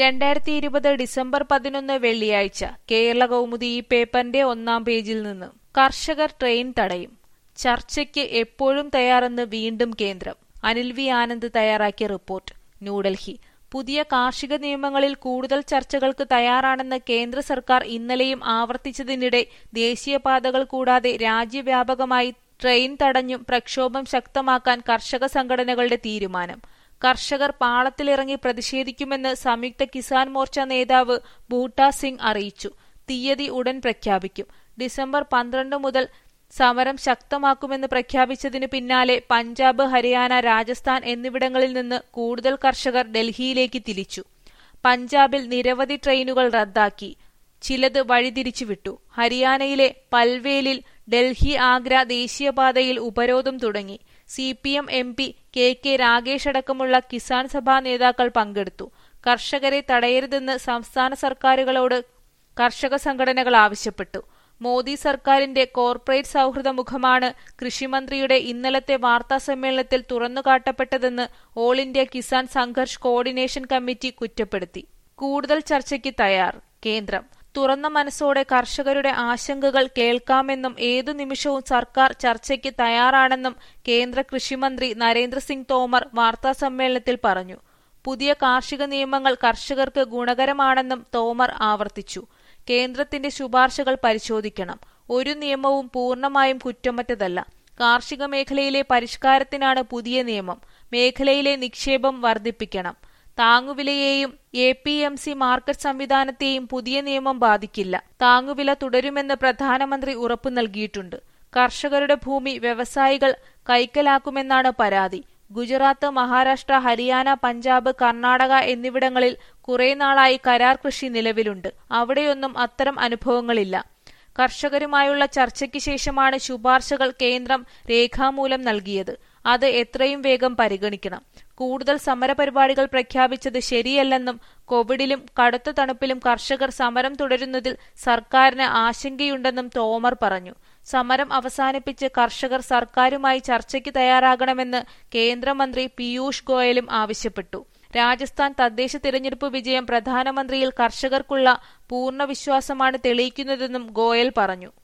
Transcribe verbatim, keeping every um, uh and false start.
രണ്ടായിരത്തി ഇരുപത് ഡിസംബർ പതിനൊന്ന് വെള്ളിയാഴ്ച കേരള കൗമുദി ഈ പേപ്പറിന്റെ ഒന്നാം പേജിൽ നിന്ന് കർഷകർ ട്രെയിൻ തടയും. ചർച്ചയ്ക്ക് എപ്പോഴും തയ്യാറെന്ന് വീണ്ടും കേന്ദ്രം. അനിൽ വി ആനന്ദ് തയ്യാറാക്കിയ റിപ്പോർട്ട്. ന്യൂഡൽഹി. പുതിയ കാർഷിക നിയമങ്ങളിൽ കൂടുതൽ ചർച്ചകൾക്ക് തയ്യാറാണെന്ന് കേന്ദ്ര സർക്കാർ ഇന്നലെയും ആവർത്തിച്ചതിനിടെ ദേശീയപാതകൾ കൂടാതെ രാജ്യവ്യാപകമായി ട്രെയിൻ തടഞ്ഞും പ്രക്ഷോഭം ശക്തമാക്കാൻ കർഷക സംഘടനകളുടെ തീരുമാനം. കർഷകർ പാളത്തിലിറങ്ങി പ്രതിഷേധിക്കുമെന്ന് സംയുക്ത കിസാൻ മോർച്ച നേതാവ് ബൂട്ടാ സിംഗ് അറിയിച്ചു. തീയതി ഉടൻ പ്രഖ്യാപിക്കും. ഡിസംബർ പന്ത്രണ്ട് മുതൽ സമരം ശക്തമാക്കുമെന്ന് പ്രഖ്യാപിച്ചതിനു പിന്നാലെ പഞ്ചാബ്, ഹരിയാന, രാജസ്ഥാൻ എന്നിവിടങ്ങളിൽ നിന്ന് കൂടുതൽ കർഷകർ ഡൽഹിയിലേക്ക് തിരിച്ചു. പഞ്ചാബിൽ നിരവധി ട്രെയിനുകൾ റദ്ദാക്കി, ചിലത് വഴിതിരിച്ചുവിട്ടു. ഹരിയാനയിലെ പൽവേലിൽ ഡൽഹി ആഗ്ര ദേശീയപാതയിൽ ഉപരോധം തുടങ്ങി. C P M M P K K Ragesh അടക്കമുള്ള കിസാൻ സഭാ നേതാക്കൾ പങ്കെടുത്തു. കർഷകരെ തടയരുതെന്ന് സംസ്ഥാന സർക്കാരുകളോട് കർഷക സംഘടനകൾ ആവശ്യപ്പെട്ടു. മോദി സർക്കാരിന്റെ കോർപ്പറേറ്റ് സൗഹൃദ മുഖമാണ് കൃഷിമന്ത്രിയുടെ ഇന്നലത്തെ വാർത്താസമ്മേളനത്തിൽ തുറന്നുകാട്ടപ്പെട്ടതെന്ന് all India Kisan Sangharsh coordination committee കുറ്റപ്പെടുത്തി. കൂടുതൽ ചർച്ചയ്ക്ക് തയ്യാർ കേന്ദ്രം. തുറന്ന മനസ്സോടെ കർഷകരുടെ ആശങ്കകൾ കേൾക്കാമെന്നും ഏതു നിമിഷവും സർക്കാർ ചർച്ചയ്ക്ക് തയ്യാറാണെന്നും കേന്ദ്ര കൃഷിമന്ത്രി നരേന്ദ്രസിംഗ് തോമർ വാർത്താസമ്മേളനത്തിൽ പറഞ്ഞു. പുതിയ കാർഷിക നിയമങ്ങൾ കർഷകർക്ക് ഗുണകരമാണെന്നും തോമർ ആവർത്തിച്ചു. കേന്ദ്രത്തിന്റെ ശുപാർശകൾ പരിശോധിക്കണം. ഒരു നിയമവും പൂർണ്ണമായും കുറ്റമറ്റതല്ല. കാർഷിക മേഖലയിലെ പരിഷ്കാരത്തിനാണ് പുതിയ നിയമം. മേഖലയിലെ നിക്ഷേപം വർദ്ധിപ്പിക്കണം. താങ്ങുവിലയെയും A P M C market സംവിധാനത്തെയും പുതിയ നിയമം ബാധിക്കില്ല. താങ്ങുവില തുടരുമെന്ന് പ്രധാനമന്ത്രി ഉറപ്പു നൽകിയിട്ടുണ്ട്. കർഷകരുടെ ഭൂമി വ്യവസായികൾ കൈക്കലാക്കുമെന്നാണ് പരാതി. ഗുജറാത്ത്, മഹാരാഷ്ട്ര, ഹരിയാന, പഞ്ചാബ്, കർണാടക എന്നിവിടങ്ങളിൽ കുറെ നാളായി കരാർ കൃഷി നിലവിലുണ്ട്. അവിടെയൊന്നും അത്തരം അനുഭവങ്ങളില്ല. കർഷകരുമായുള്ള ചർച്ചയ്ക്ക് ശേഷമാണ് ശുപാർശകൾ കേന്ദ്രം രേഖാമൂലം നൽകിയത്. അത് എത്രയും വേഗം പരിഗണിക്കണം. കൂടുതൽ സമരപരിപാടികൾ പ്രഖ്യാപിച്ചത് ശരിയല്ലെന്നും കോവിഡിലും കടുത്ത തണുപ്പിലും കർഷകർ സമരം തുടരുന്നതിൽ സർക്കാരിന് ആശങ്കയുണ്ടെന്നും തോമർ പറഞ്ഞു. സമരം അവസാനിപ്പിച്ച് കർഷകർ സർക്കാരുമായി ചർച്ചയ്ക്ക് തയ്യാറാകണമെന്ന് കേന്ദ്രമന്ത്രി പീയൂഷ് ഗോയലും ആവശ്യപ്പെട്ടു. രാജസ്ഥാൻ തദ്ദേശ തിരഞ്ഞെടുപ്പ് വിജയം പ്രധാനമന്ത്രിയിൽ കർഷകർക്കുള്ള പൂർണ്ണ വിശ്വാസമാണ് തെളിയിക്കുന്നതെന്നും ഗോയൽ പറഞ്ഞു.